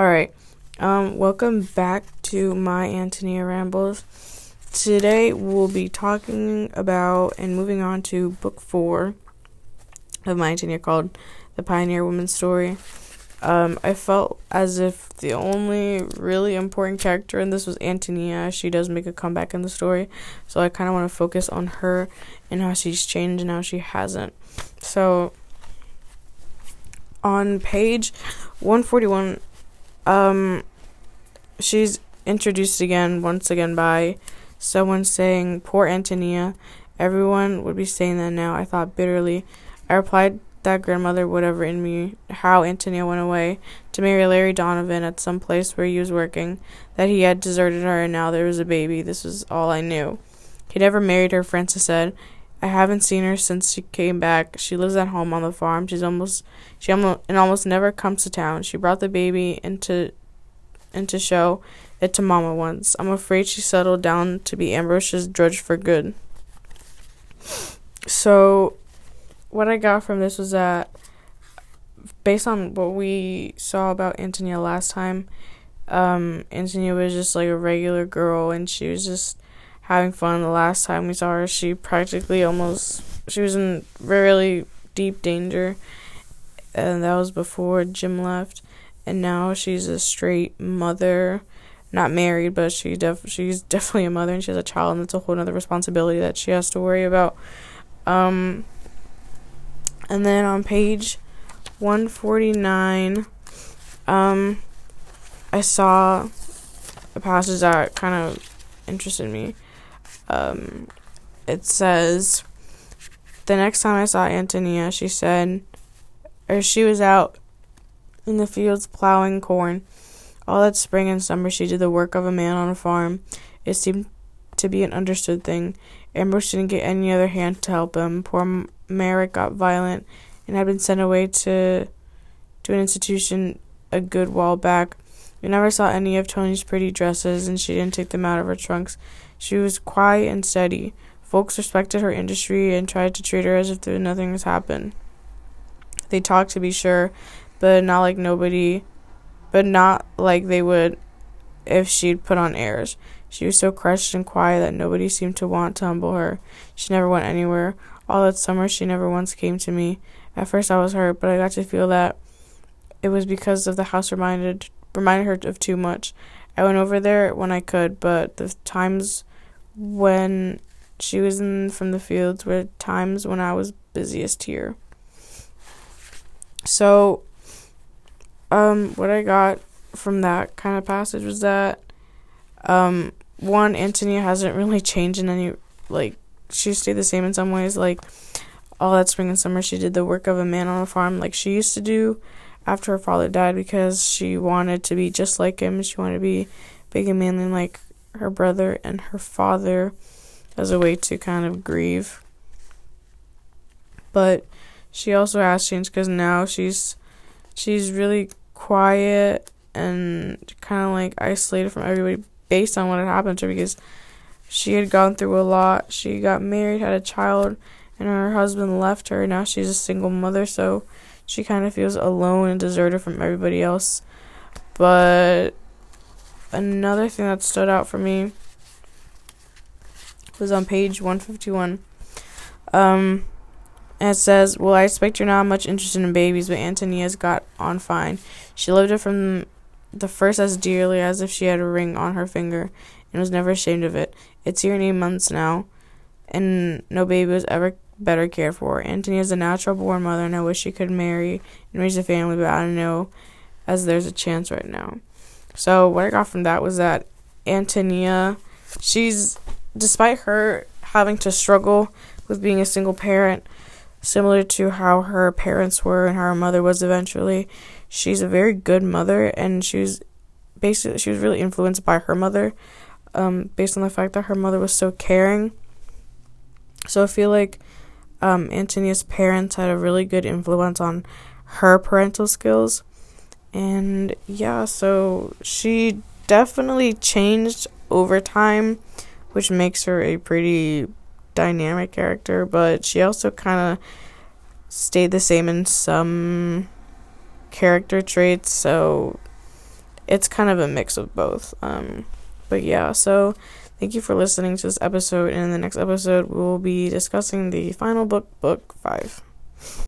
Alright, welcome back to my Antonia Rambles. Today we'll be talking about and moving on to book 4 of my Antonia called The Pioneer Woman's Story. I felt as if the only really important character in this was Antonia. She does make a comeback in the story, so I kind of want to focus on her and how she's changed and how she hasn't. So, on page 141, she's introduced once again by someone saying, "Poor Antonia." Everyone would be saying that now, I thought bitterly. I replied that grandmother would have written me how Antonia went away to marry Larry Donovan at some place where he was working, that he had deserted her and now there was a baby. This was all I knew. He never married her, Frances said. I haven't seen her since she came back. She lives at home on the farm. She almost never comes to town. She brought the baby into show it to Mama once. I'm afraid she settled down to be Ambrose's drudge for good. So, what I got from this was that, based on what we saw about Antonia last time, Antonia was just like a regular girl, and she was just having fun. The last time we saw her, she was in really deep danger, and that was before Jim left. And now she's a straight mother, not married, but she's definitely a mother, and she has a child, and that's a whole other responsibility that she has to worry about. And then on page 149, I saw a passage that kind of interested me. It says, the next time I saw Antonia, she was out in the fields plowing corn. All that spring and summer she did the work of a man on a farm. It seemed to be an understood thing. Ambrose didn't get any other hand to help him. Poor Merrick got violent and had been sent away to an institution a good while back. We never saw any of Tony's pretty dresses, and she didn't take them out of her trunks. She was quiet and steady. Folks respected her industry and tried to treat her as if nothing has happened. They talked, to be sure, but not like they would if she'd put on airs. She was so crushed and quiet that nobody seemed to want to humble her. She never went anywhere. All that summer she never once came to me. At first I was hurt, but I got to feel that it was because of the house reminded her of too much. I went over there when I could, but the times when she was from the fields were times when I was busiest here. So, what I got from that kind of passage was that, one, Antonia hasn't really changed in any, she stayed the same in some ways, all that spring and summer she did the work of a man on a farm like she used to do after her father died, because she wanted to be just like him, and she wanted to be big and manly like her brother and her father as a way to kind of grieve. But she also has changed because now she's really quiet and kind of isolated from everybody based on what had happened to her, because she had gone through a lot. She got married, had a child, and her husband left her. Now she's a single mother, so she kind of feels alone and deserted from everybody else. But another thing that stood out for me was on page 151. And it says, well, I expect you're not much interested in babies, but Antonia's got on fine. She loved it from the first as dearly as if she had a ring on her finger, and was never ashamed of it. It's here in 8 months now, and no baby was ever better cared for. Antonia's a natural-born mother, and I wish she could marry and raise a family, but I don't know as there's a chance right now. So what I got from that was that Antonia, despite her having to struggle with being a single parent, similar to how her parents were and how her mother was eventually, she's a very good mother, and she was really influenced by her mother, based on the fact that her mother was so caring. So I feel like Antonia's parents had a really good influence on her parental skills. And yeah, so she definitely changed over time, which makes her a pretty dynamic character, but she also kind of stayed the same in some character traits. So it's kind of a mix of both. But yeah, so thank you for listening to this episode, and in the next episode, we'll be discussing the final book, Book 5.